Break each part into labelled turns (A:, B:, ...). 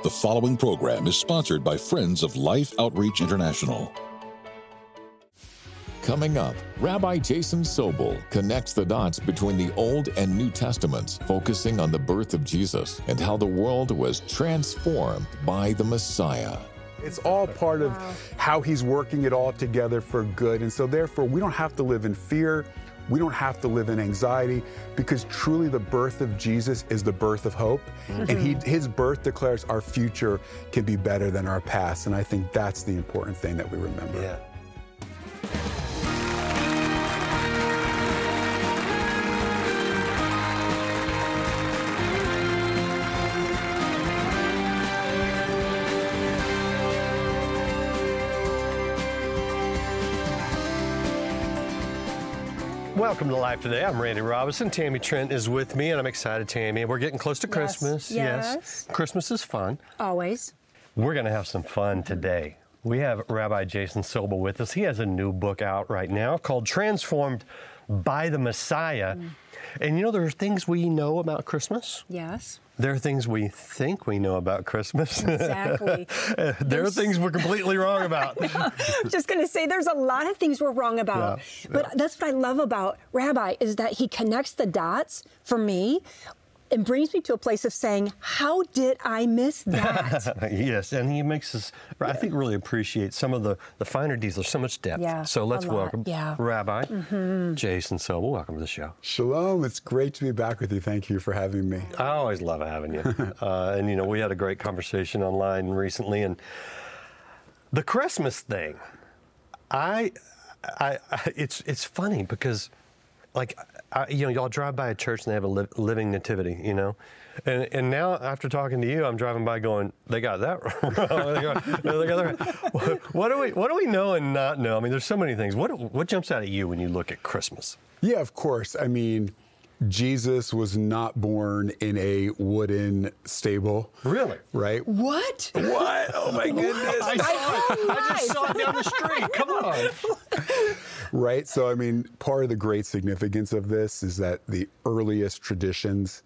A: The following program is sponsored by Friends of Life Outreach International.
B: Coming up, Rabbi Jason Sobel connects the dots between the Old and New Testaments, focusing on the birth of Jesus and how the world was transformed by the Messiah.
C: It's all part of how he's working it all together for good. And so therefore, we don't have to live in fear. We don't have to live in anxiety, because truly the birth of Jesus is the birth of hope. And his birth declares our future can be better than our past. And I think that's the important thing that we remember.
D: Yeah. Welcome to Life Today. I'm Randy Robinson. Tammy Trent is with me, and I'm excited, Tammy. We're getting close to Christmas.
E: Yes.
D: Christmas is fun.
E: Always.
D: We're going to have some fun today. We have Rabbi Jason Sobel with us. He has a new book out right now called Transformed by the Messiah. And you know, there are things we know about Christmas.
E: Yes.
D: There are things we think we know about Christmas.
E: Exactly.
D: There are things we're completely wrong about.
E: Just going to say there's a lot of things we're wrong about.
D: Yeah,
E: but that's what I love about Rabbi, is that he connects the dots for me and brings me to a place of saying, how did I miss that?
D: Yes, and he makes us, I think, really appreciate some of the finer details. There's so much depth.
E: Yeah,
D: so let's
E: a lot.
D: welcome Rabbi Jason Sobel. Welcome to the show.
C: Shalom. It's great to be back with you. Thank you for having me.
D: I always love having you. And, you know, we had a great conversation online recently, and the Christmas thing, it's funny because, like, y'all drive by a church and they have a living nativity, you know? And now, after talking to you, I'm driving by going, they got that wrong. What do we know and not know? I mean, there's so many things. What jumps out at you when you look at Christmas?
C: Yeah, of course. I mean, Jesus was not born in a wooden stable.
D: Really?
C: Right?
E: What?
C: What? Oh my goodness.
D: I just saw it down the street. Come on.
C: Right? So, I mean, part of the great significance of this is that the earliest traditions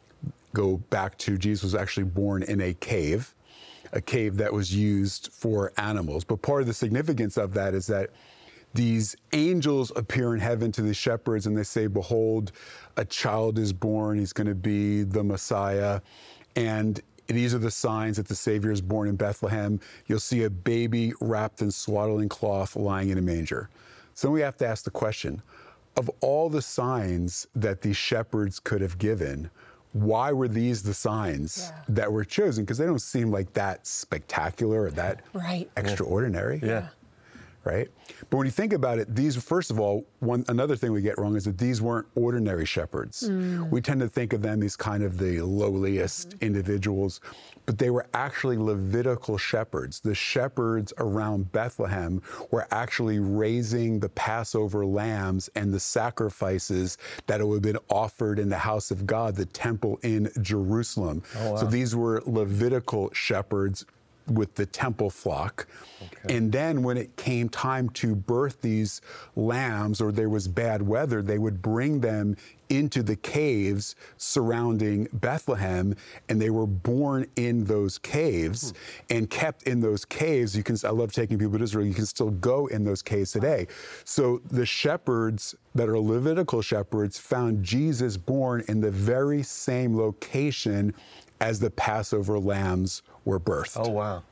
C: go back to Jesus was actually born in a cave that was used for animals. But part of the significance of that is that these angels appear in heaven to the shepherds and they say, behold, a child is born. He's going to be the Messiah. And these are the signs that the Savior is born in Bethlehem. You'll see a baby wrapped in swaddling cloth lying in a manger. So we have to ask the question, of all the signs that these shepherds could have given, why were these the signs that were chosen? Because they don't seem like that spectacular or that extraordinary.
D: Yeah.
C: Right? But when you think about it, these, first of all, another thing we get wrong is that these weren't ordinary shepherds. We tend to think of them as kind of the lowliest individuals, but they were actually Levitical shepherds. The shepherds around Bethlehem were actually raising the Passover lambs and the sacrifices that would have been offered in the house of God, the temple in Jerusalem. Oh, wow. So these were Levitical shepherds with the temple flock. Okay. And then when it came time to birth these lambs, or there was bad weather, they would bring them into the caves surrounding Bethlehem, and they were born in those caves and kept in those caves. I love taking people to Israel. You can still go in those caves today. So the shepherds that are Levitical shepherds found Jesus born in the very same location as the Passover lambs were birthed.
D: Oh, wow.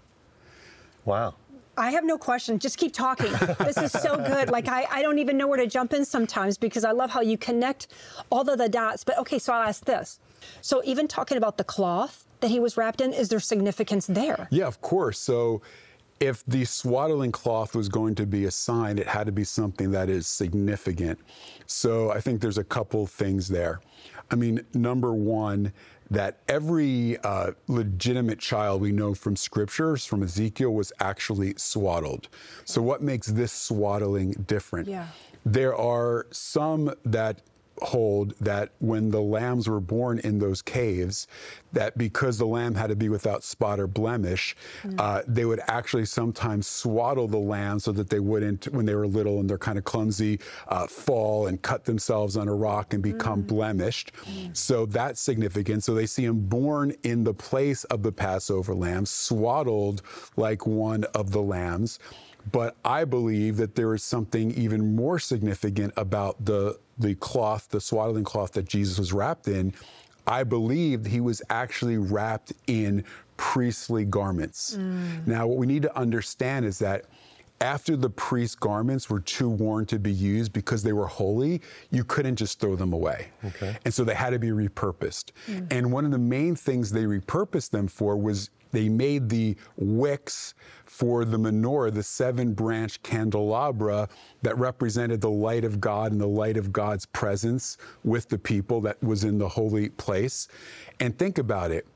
D: Wow.
E: I have no question. Just keep talking. This is so good. Like, I don't even know where to jump in sometimes, because I love how you connect all of the dots. But okay, so I'll ask this. So even talking about the cloth that he was wrapped in, is there significance there?
C: Yeah, of course. So if the swaddling cloth was going to be a sign, it had to be something that is significant. So I think there's a couple things there. I mean, number one, that every legitimate child we know from scriptures, from Ezekiel, was actually swaddled. So what makes this swaddling different?
E: Yeah.
C: There are some that hold that when the lambs were born in those caves, that because the lamb had to be without spot or blemish, they would actually sometimes swaddle the lamb so that they wouldn't, when they were little and they're kind of clumsy, fall and cut themselves on a rock and become blemished. So that's significant. So they see him born in the place of the Passover lamb, swaddled like one of the lambs. But I believe that there is something even more significant about the cloth, the swaddling cloth that Jesus was wrapped in. I believe he was actually wrapped in priestly garments. Now, what we need to understand is that after the priest's garments were too worn to be used because they were holy, you couldn't just throw them away. Okay. And so they had to be repurposed. And one of the main things they repurposed them for was they made the wicks for the menorah, the 7-branch candelabra that represented the light of God and the light of God's presence with the people that was in the holy place. And think about it.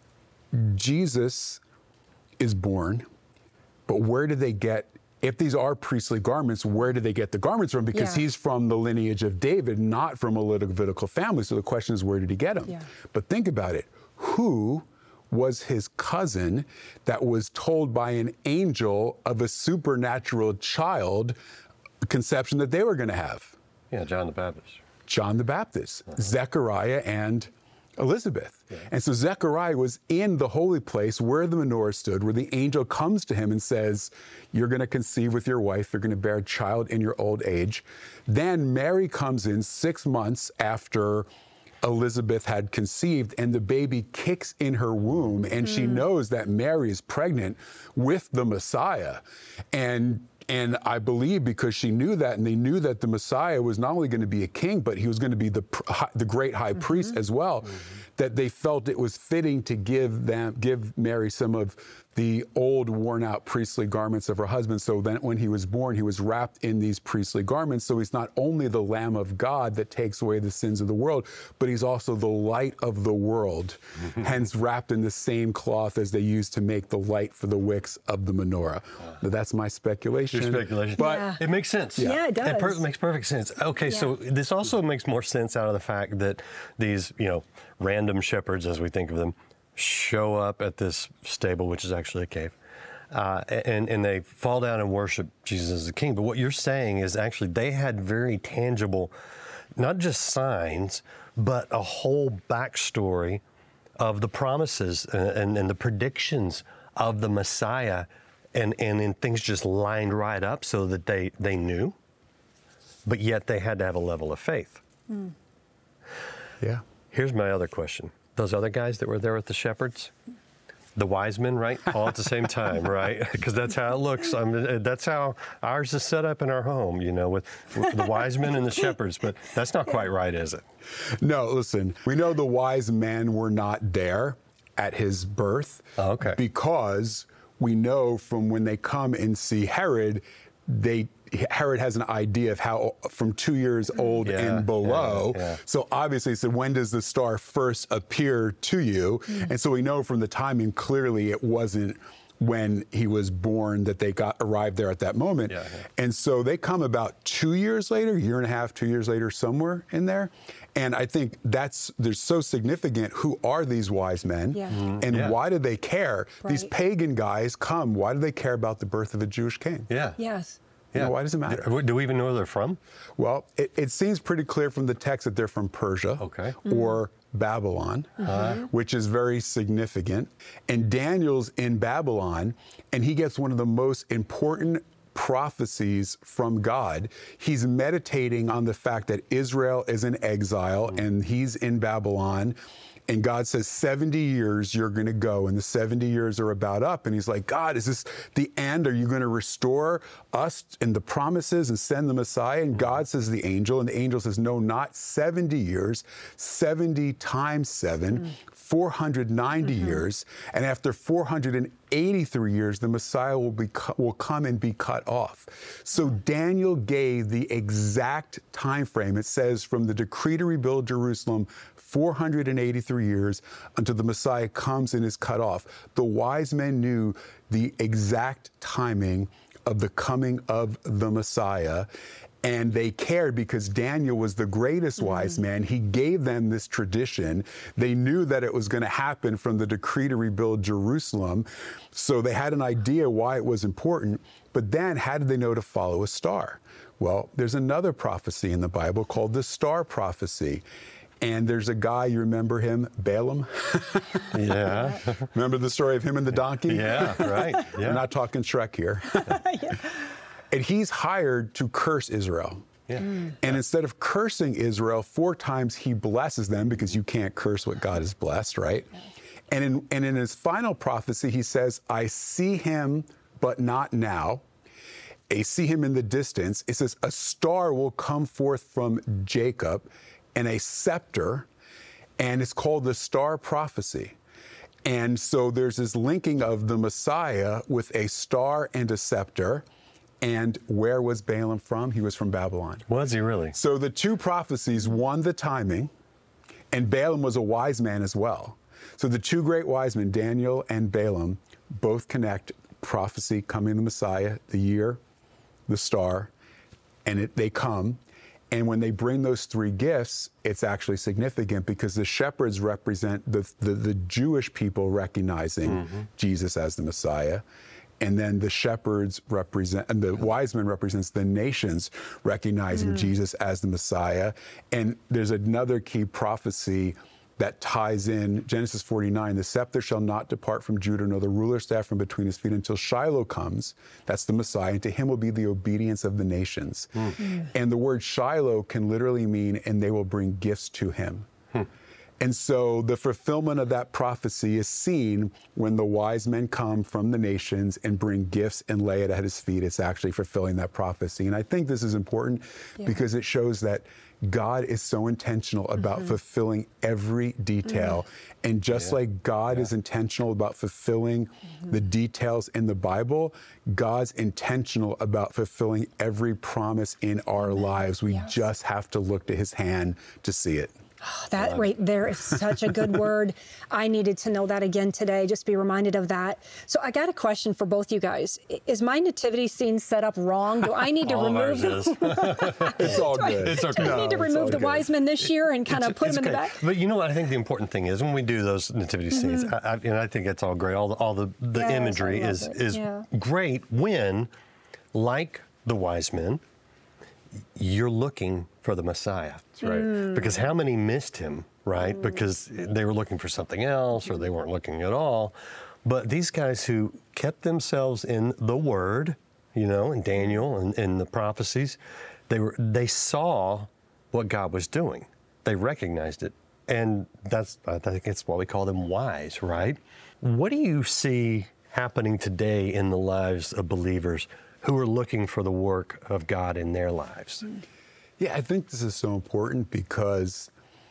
C: Jesus is born, but where did they get, if these are priestly garments, where did they get the garments from? Because he's from the lineage of David, not from a Levitical family. So the question is, where did he get them? But think about it. Who was his cousin that was told by an angel of a supernatural child conception that they were going to have?
D: Yeah, John the Baptist.
C: John the Baptist, Zechariah and Elizabeth. And so Zechariah was in the holy place where the menorah stood, where the angel comes to him and says, you're going to conceive with your wife, you're going to bear a child in your old age. Then Mary comes in 6 months after Elizabeth had conceived, and the baby kicks in her womb, and she knows that Mary is pregnant with the Messiah. And I believe because she knew that, and they knew that the Messiah was not only going to be a king, but he was going to be the great high priest as well, that they felt it was fitting to give Mary some of the old, worn-out priestly garments of her husband. So then when he was born, he was wrapped in these priestly garments. So he's not only the Lamb of God that takes away the sins of the world, but he's also the light of the world, hence wrapped in the same cloth as they used to make the light for the wicks of the menorah. Now, that's my speculation.
D: Your speculation. But it makes sense.
E: Yeah, it does.
D: It makes perfect sense. Okay, so this also makes more sense out of the fact that these, random shepherds, as we think of them, show up at this stable, which is actually a cave, and they fall down and worship Jesus as the king. But what you're saying is actually they had very tangible, not just signs, but a whole backstory of the promises and the predictions of the Messiah, and things just lined right up so that they knew, but yet they had to have a level of faith.
C: Yeah.
D: Here's my other question. Those other guys that were there with the shepherds, the wise men, right? All at the same time, right? Because that's how it looks. I mean, that's how ours is set up in our home, with the wise men and the shepherds. But that's not quite right, is it?
C: No, listen, we know the wise men were not there at his birth.
D: Oh, okay.
C: Because we know from when they come and see Herod, Herod has an idea of how from 2 years old and below. So obviously he said, when does the star first appear to you? And so we know from the timing, clearly it wasn't when he was born that they arrived there at that moment. And so they come about 2 years later, year and a half, 2 years later, somewhere in there. And I think they're so significant. Who are these wise men? And why do they care? These pagan guys come. Why do they care about the birth of a Jewish king?
E: Yes.
C: Why does it matter?
D: Do we even know where they're from?
C: Well, it seems pretty clear from the text that they're from Persia or Babylon, which is very significant. And Daniel's in Babylon, and he gets one of the most important prophecies from God. He's meditating on the fact that Israel is in exile and he's in Babylon. And God says, 70 years you're going to go, and the 70 years are about up. And he's like, God, is this the end? Are you going to restore us and the promises and send the Messiah? And God says the angel, and the angel says, no, not 70 years, 70 times 7, 490 years. And after 483 years, the Messiah will come and be cut off. So Daniel gave the exact time frame. It says from the decree to rebuild Jerusalem, 483 years until the Messiah comes and is cut off. The wise men knew the exact timing of the coming of the Messiah. And they cared because Daniel was the greatest wise man. He gave them this tradition. They knew that it was going to happen from the decree to rebuild Jerusalem. So they had an idea why it was important. But then how did they know to follow a star? Well, there's another prophecy in the Bible called the star prophecy. And there's a guy, you remember him, Balaam?
D: Yeah.
C: Remember the story of him and the donkey?
D: Yeah, right. Yeah.
C: We're not talking Shrek here. And he's hired to curse Israel.
D: Yeah.
C: And instead of cursing Israel 4 times, he blesses them, because you can't curse what God has blessed, right? And in his final prophecy, he says, I see him, but not now. I see him in the distance. It says, a star will come forth from Jacob and a scepter, and it's called the star prophecy. And so there's this linking of the Messiah with a star and a scepter. And where was Balaam from? He was from Babylon.
D: Was he really?
C: So the 2 prophecies won the timing, and Balaam was a wise man as well. So the 2 great wise men, Daniel and Balaam, both connect prophecy, coming the Messiah, the year, the star, and they come. And when they bring those 3 gifts, it's actually significant, because the shepherds represent the Jewish people recognizing Jesus as the Messiah. And then the shepherds represent, and the wise men represents the nations recognizing Jesus as the Messiah. And there's another key prophecy that ties in Genesis 49, the scepter shall not depart from Judah, nor the ruler's staff from between his feet, until Shiloh comes. That's the Messiah, and to him will be the obedience of the nations. And the word Shiloh can literally mean, and they will bring gifts to him. And so the fulfillment of that prophecy is seen when the wise men come from the nations and bring gifts and lay it at his feet. It's actually fulfilling that prophecy. And I think this is important because it shows that God is so intentional about fulfilling every detail. And just like God is intentional about fulfilling the details in the Bible, God's intentional about fulfilling every promise in our lives. We just have to look to his hand to see it.
E: Oh, that right there is such a good word. I needed to know that again today, just be reminded of that. So I got a question for both you guys. Is my nativity scene set up wrong? Do I need to remove
C: It's all good.
D: It's okay.
E: Do I need to remove the wise men this year and kind of put them in the back?
D: But you know what? I think the important thing is when we do those nativity scenes, and I think it's all great. All the
E: Yes,
D: imagery
E: I
D: is
E: love it.
D: great when, like the wise men, you're looking for the Messiah.
C: That's right.
D: Because how many missed him, right? Because they were looking for something else, or they weren't looking at all. But these guys who kept themselves in the Word, you know, in Daniel and in the prophecies, they saw what God was doing. They recognized it. And I think it's why we call them wise, right? What do you see happening today in the lives of believers who are looking for the work of God in their lives?
C: Yeah, I think this is so important because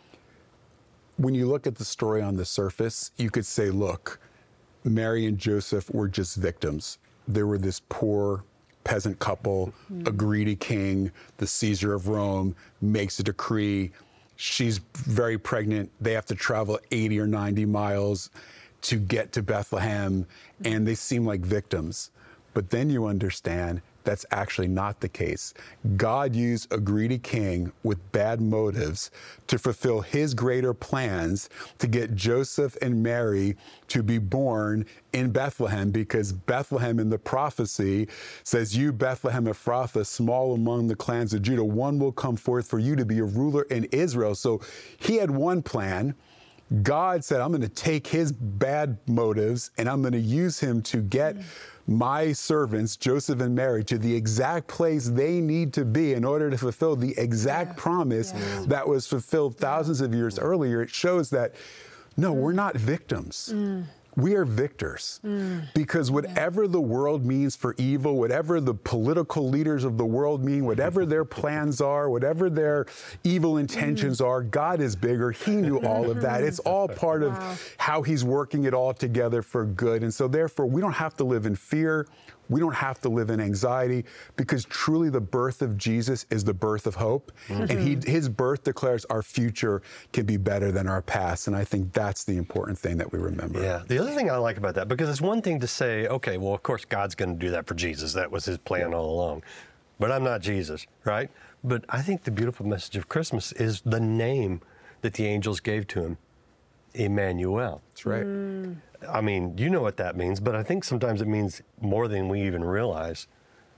C: when you look at the story on the surface, you could say, look, Mary and Joseph were just victims. They were this poor peasant couple, a greedy king, the Caesar of Rome makes a decree. She's very pregnant. They have to travel 80 or 90 miles to get to Bethlehem, and they seem like victims. But then you understand that's actually not the case. God used a greedy king with bad motives to fulfill his greater plans to get Joseph and Mary to be born in Bethlehem, because Bethlehem in the prophecy says, you, Bethlehem Ephrathah, small among the clans of Judah, one will come forth for you to be a ruler in Israel. So he had one plan. God said, I'm going to take his bad motives and I'm going to use him to get my servants, Joseph and Mary, to the exact place they need to be in order to fulfill the exact promise that was fulfilled thousands of years earlier. It shows that, no, we're not victims. We are victors, because whatever the world means for evil, whatever the political leaders of the world mean, whatever their plans are, whatever their evil intentions are, God is bigger. He knew all of that. It's all part of how he's working it all together for good. And so therefore, we don't have to live in fear. We don't have to live in anxiety, because truly the birth of Jesus is the birth of hope. And his birth declares our future can be better than our past. And I think that's the important thing that we remember.
D: Yeah. The other thing I like about that, because it's one thing to say, okay, well, of course, God's going to do that for Jesus. That was his plan all along. but I'm not Jesus, right? But I think the beautiful message of Christmas is the name that the angels gave to him, Emmanuel.
C: That's right.
D: I mean, you know what that means, but I think sometimes it means more than we even realize.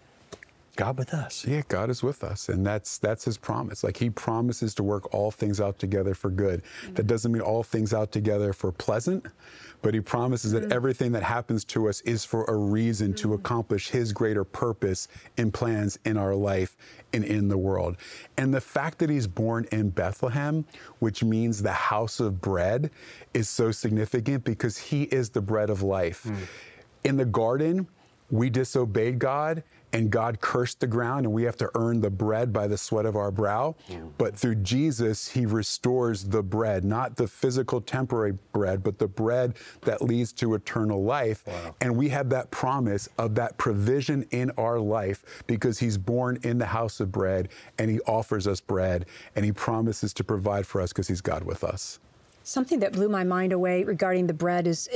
D: God with us.
C: Yeah, God is with us, and that's his promise. Like, he promises to work all things out together for good. That doesn't mean all things out together for pleasant, but he promises that everything that happens to us is for a reason to accomplish his greater purpose and plans in our life and in the world. And the fact that he's born in Bethlehem, which means the house of bread, is so significant because he is the bread of life. In the garden, we disobeyed God, and God cursed the ground, and we have to earn the bread by the sweat of our brow. But through Jesus, he restores the bread, not the physical temporary bread, but the bread that leads to eternal life. And we have that promise of that provision in our life because he's born in the house of bread, and he offers us bread, and he promises to provide for us because he's God with us.
E: Something that blew my mind away regarding the bread is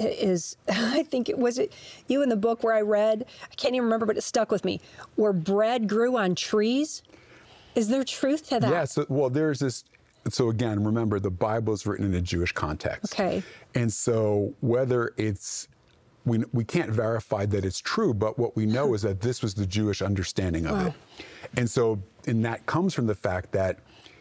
E: I think it was you in the book where I read, I can't even remember, but it stuck with me, where bread grew on trees. Is there truth to that?
C: Yeah, well, there's this, so again, remember, the Bible is written in a Jewish context.
E: Okay.
C: And so whether it's, we can't verify that it's true, but what we know is that this was the Jewish understanding of it. And that comes from the fact that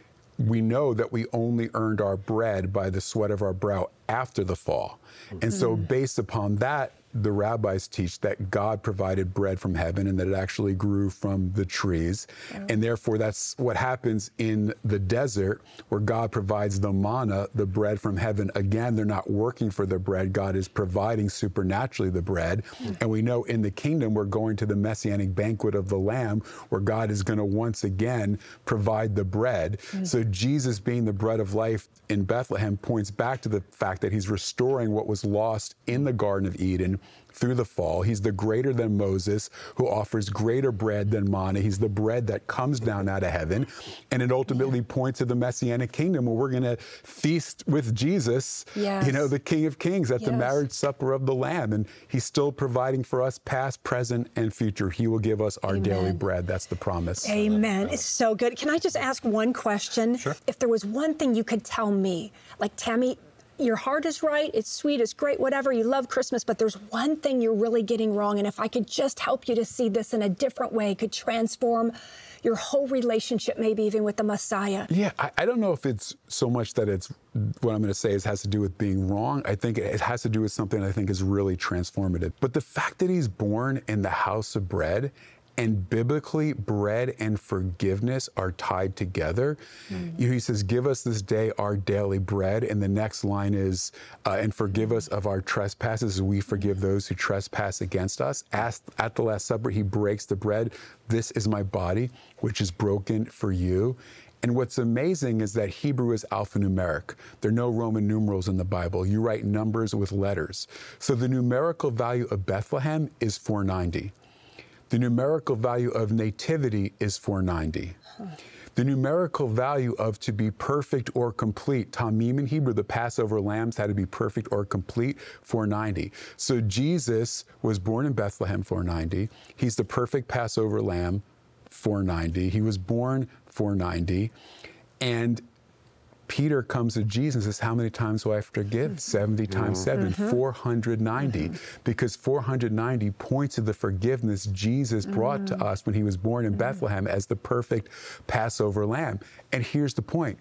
C: we know that we only earned our bread by the sweat of our brow after the fall. And so based upon that, the rabbis teach that God provided bread from heaven and that it actually grew from the trees. And therefore, that's what happens in the desert, where God provides the manna, the bread from heaven. Again, they're not working for the bread. God is providing supernaturally the bread. And we know in the kingdom, we're going to the messianic banquet of the Lamb, where God is going to once again provide the bread. So Jesus being the bread of life in Bethlehem points back to the fact that he's restoring what was lost in the Garden of Eden through the fall. He's the greater than Moses, who offers greater bread than manna. He's the bread that comes down out of heaven. And it ultimately points to the Messianic kingdom, where we're going to feast with Jesus, you know, the King of Kings, at the marriage supper of the Lamb. And he's still providing for us past, present, and future. He will give us our daily bread. That's the promise.
E: Amen. It's so good. Can I just ask one question?
D: Sure.
E: If there was one thing you could tell me, like, Tammy, your heart is right, it's sweet, it's great, whatever, you love Christmas, but there's one thing you're really getting wrong, and if I could just help you to see this in a different way, could transform your whole relationship, maybe even with the Messiah.
C: Yeah, I don't know if it's so much that it's, what I'm going to say is has to do with being wrong. I think it has to do with something I think is really transformative. But the fact that he's born in the house of bread, and biblically, bread and forgiveness are tied together. You know, he says, give us this day our daily bread. And the next line is, and forgive us of our trespasses as we forgive those who trespass against us. At the Last Supper, he breaks the bread. This is my body, which is broken for you. And what's amazing is that Hebrew is alphanumeric. There are no Roman numerals in the Bible. You write numbers with letters. So the numerical value of Bethlehem is 490. The numerical value of nativity is 490. The numerical value of to be perfect or complete, tamim in Hebrew, the Passover lambs had to be perfect or complete, 490. So Jesus was born in Bethlehem, 490. He's the perfect Passover lamb, 490. He was born 490. And Peter comes to Jesus and says, how many times do I have to forgive? 70 times 7, 490. Because 490 points to the forgiveness Jesus brought to us when he was born in Bethlehem as the perfect Passover lamb. And here's the point.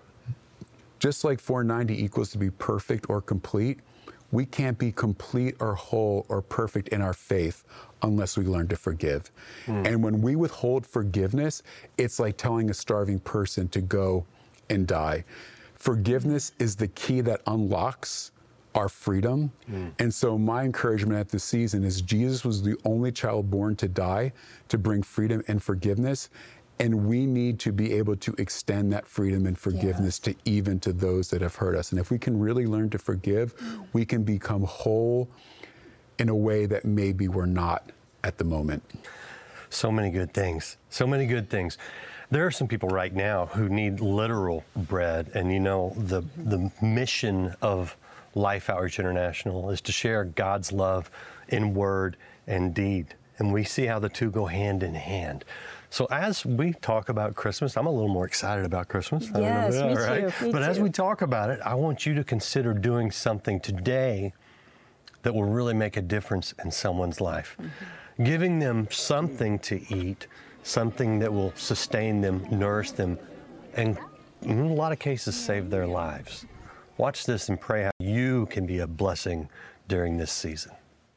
C: Just like 490 equals to be perfect or complete, we can't be complete or whole or perfect in our faith unless we learn to forgive. And when we withhold forgiveness, it's like telling a starving person to go and die. Forgiveness is the key that unlocks our freedom. And so my encouragement at this season is Jesus was the only child born to die to bring freedom and forgiveness. And we need to be able to extend that freedom and forgiveness to even to those that have hurt us. And if we can really learn to forgive, we can become whole in a way that maybe we're not at the moment.
D: So many good things. So many good things. There are some people right now who need literal bread. And you know, the mission of Life Outreach International is to share God's love in word and deed. And we see how the two go hand in hand. So as we talk about Christmas, I'm a little more excited about Christmas.
E: Yes, me too.
D: Right?
E: Me
D: But as
E: too.
D: we talk about it, I want you to consider doing something today that will really make a difference in someone's life. Giving them something to eat, something that will sustain them, nourish them, and in a lot of cases save their lives. Watch this and pray how you can be a blessing during this season.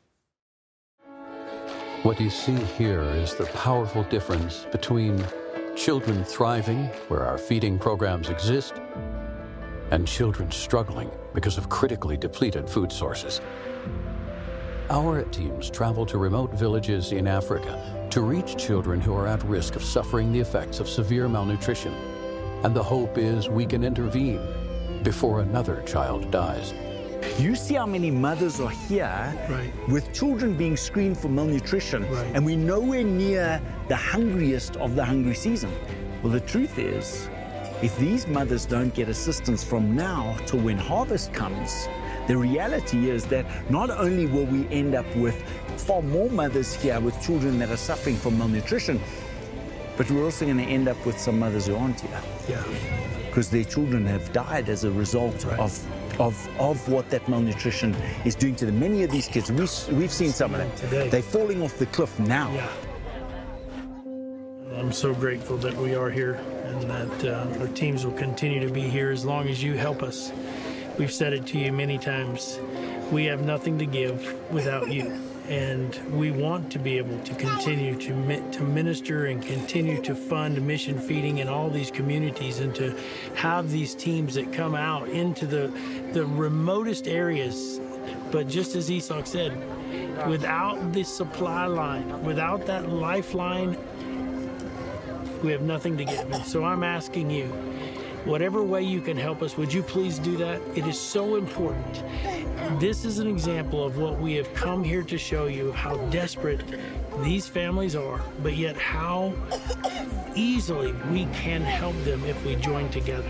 F: What you see here is the powerful difference between children thriving, where our feeding programs exist, and children struggling because of critically depleted food sources. Our teams travel to remote villages in Africa to reach children who are at risk of suffering the effects of severe malnutrition. And the hope is we can intervene before another child dies.
G: You see how many mothers are here with children being screened for malnutrition, and we're nowhere near the hungriest of the hungry season. Well, the truth is, if these mothers don't get assistance from now till when harvest comes, the reality is that not only will we end up with far more mothers here with children that are suffering from malnutrition, but we're also going to end up with some mothers who aren't here. Because their children have died as a result of what that malnutrition is doing to them. Many of these kids, we've seen some of them today. They're falling off the cliff now.
H: I'm so grateful that we are here and that our teams will continue to be here as long as you help us. We've said it to you many times. We have nothing to give without you. And we want to be able to continue to minister and continue to fund mission feeding in all these communities, and to have these teams that come out into the remotest areas. But just as Isak said, without the supply line, without that lifeline, we have nothing to give. And so I'm asking you, whatever way you can help us, would you please do that? It is so important. This is an example of what we have come here to show you, how desperate these families are, but yet how easily we can help them if we join together.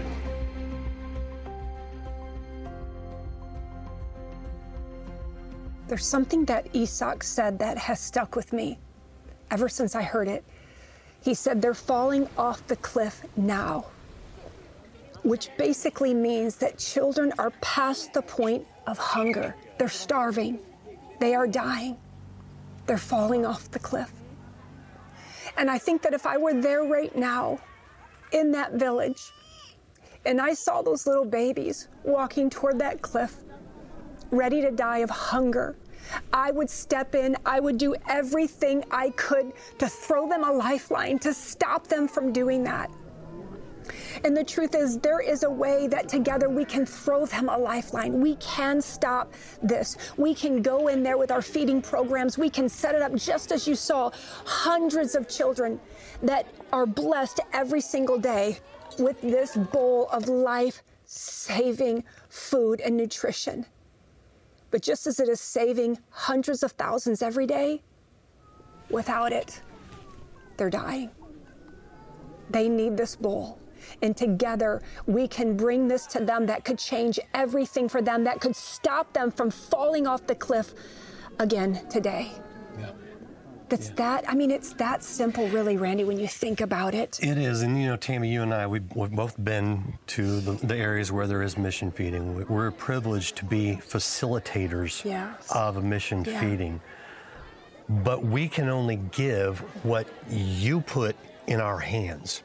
E: There's something that Isak said that has stuck with me ever since I heard it. He said they're falling off the cliff now, which basically means that children are past the point of hunger. They're starving. They are dying. They're falling off the cliff. And I think that if I were there right now in that village and I saw those little babies walking toward that cliff, ready to die of hunger, I would step in. I would do everything I could to throw them a lifeline, to stop them from doing that. And the truth is, there is a way that together we can throw them a lifeline. We can stop this. We can go in there with our feeding programs. We can set it up just as you saw, hundreds of children that are blessed every single day with this bowl of life-saving food and nutrition. But just as it is saving hundreds of thousands every day, without it, they're dying. They need this bowl. And together, we can bring this to them that could change everything for them, that could stop them from falling off the cliff again today. It's that simple, really, Randy, when you think about it.
D: It is. And, you know, Tammy, you and I, we've both been to the areas where there is mission feeding. We're privileged to be facilitators of a mission feeding. But we can only give what you put in our hands.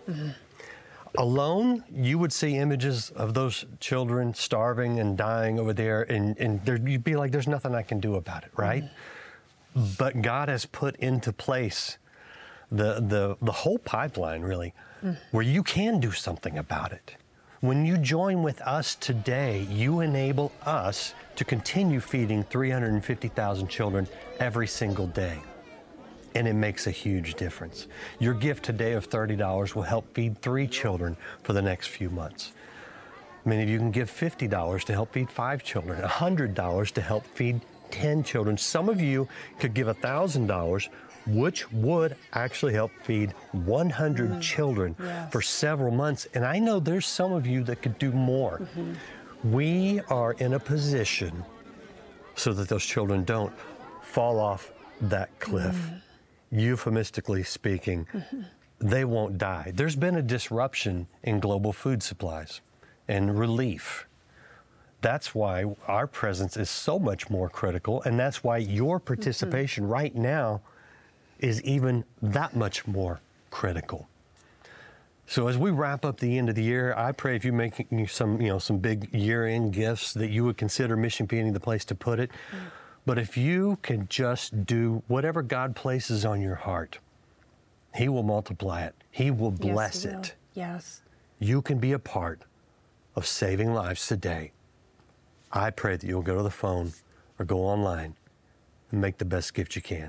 D: Alone, you would see images of those children starving and dying over there, and you'd be like, there's nothing I can do about it, right? But God has put into place the whole pipeline, really, where you can do something about it. When you join with us today, you enable us to continue feeding 350,000 children every single day. And it makes a huge difference. Your gift today of $30 will help feed 3 children for the next few months. Many of you can give $50 to help feed 5 children, $100 to help feed 10 children. Some of you could give $1,000, which would actually help feed 100 children for several months. And I know there's some of you that could do more. We are in a position so that those children don't fall off that cliff. Euphemistically speaking, they won't die. There's been a disruption in global food supplies and relief. That's why our presence is so much more critical, and that's why your participation right now is even that much more critical. So as we wrap up the end of the year, I pray if you're making some big year-end gifts that you would consider Mission Peony the place to put it. But if you can just do whatever God places on your heart, He will multiply it. He will bless it.
E: Yes.
D: You can be a part of saving lives today. I pray that you'll go to the phone or go online and make the best gift you can.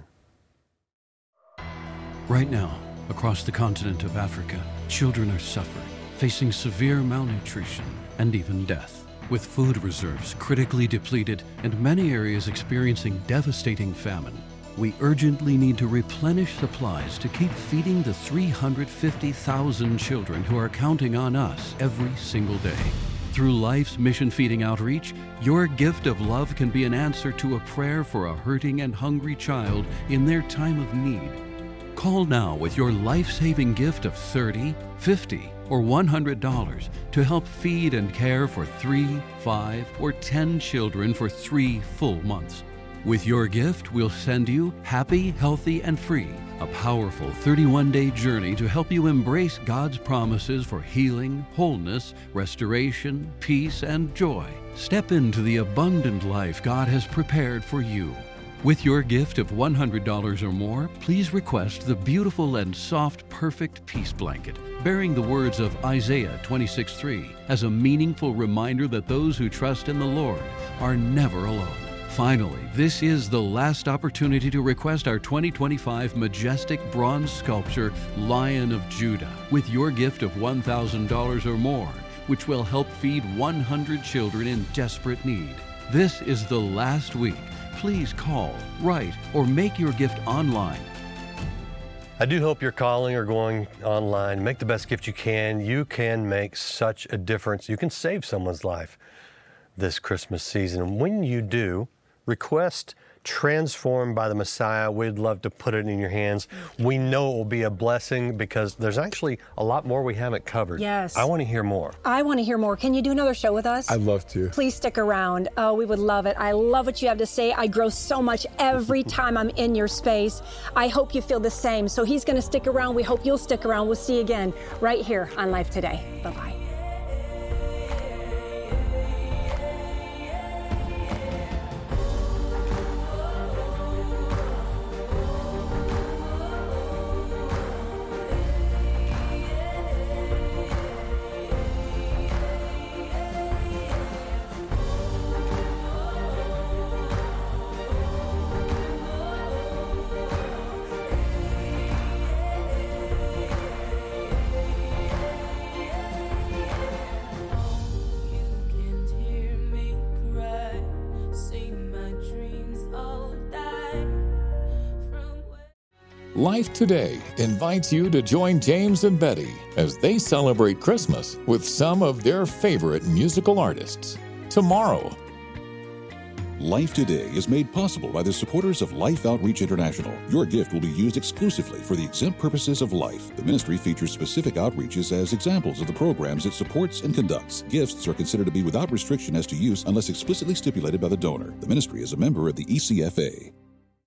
F: Right now, across the continent of Africa, children are suffering, facing severe malnutrition and even death. With food reserves critically depleted and many areas experiencing devastating famine, we urgently need to replenish supplies to keep feeding the 350,000 children who are counting on us every single day. Through Life's Mission Feeding Outreach, your gift of love can be an answer to a prayer for a hurting and hungry child in their time of need. Call now with your life-saving gift of $30, $50, or $100 to help feed and care for 3, 5, or 10 children for 3 full months. With your gift, we'll send you Happy, Healthy, and Free, a powerful 31-day journey to help you embrace God's promises for healing, wholeness, restoration, peace, and joy. Step into the abundant life God has prepared for you. With your gift of $100 or more, please request the beautiful and soft Perfect Peace Blanket, bearing the words of Isaiah 26:3 as a meaningful reminder that those who trust in the Lord are never alone. Finally, this is the last opportunity to request our 2025 majestic bronze sculpture, Lion of Judah, with your gift of $1,000 or more, which will help feed 100 children in desperate need. This is the last week. Please call, write, or make your gift online.
D: I do hope you're calling or going online. Make the best gift you can. You can make such a difference. You can save someone's life this Christmas season. And when you do, request Transformed by the Messiah. We'd love to put it in your hands. We know it will be a blessing because there's actually a lot more we haven't covered.
E: Yes.
D: I want to hear more.
E: I want to hear more. Can you do another show with us?
C: I'd love to.
E: Please stick around. Oh, we would love it. I love what you have to say. I grow so much every time I'm in your space. I hope you feel the same. So he's going to stick around. We hope you'll stick around. We'll see you again right here on Life Today. Bye-bye.
B: Life Today invites you to join James and Betty as they celebrate Christmas with some of their favorite musical artists. Tomorrow.
A: Life Today is made possible by the supporters of Life Outreach International. Your gift will be used exclusively for the exempt purposes of life. The ministry features specific outreaches as examples of the programs it supports and conducts. Gifts are considered to be without restriction as to use unless explicitly stipulated by the donor. The ministry is a member of the ECFA.